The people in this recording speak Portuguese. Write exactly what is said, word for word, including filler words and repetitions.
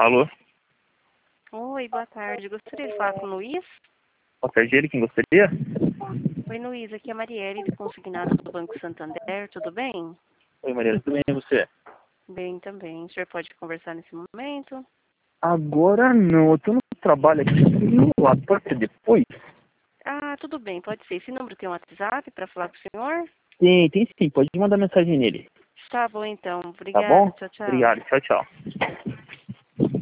Alô? Oi, boa tarde. Gostaria de falar com o Luiz? Boa tarde, ele quem gostaria? Oi, Luiz. Aqui é a Marielle, de Consignados do Banco Santander. Tudo bem? Oi, Maria, tudo bem e você? Bem também. O senhor pode conversar nesse momento? Agora não, eu tô no trabalho aqui no lado, pode ser depois? Ah, tudo bem, pode ser. Esse número tem um WhatsApp para falar com o senhor? Tem, tem sim, pode mandar mensagem nele. Tá bom, então. Tá Obrigada. bom? Tchau, tchau. Obrigado, tchau, tchau.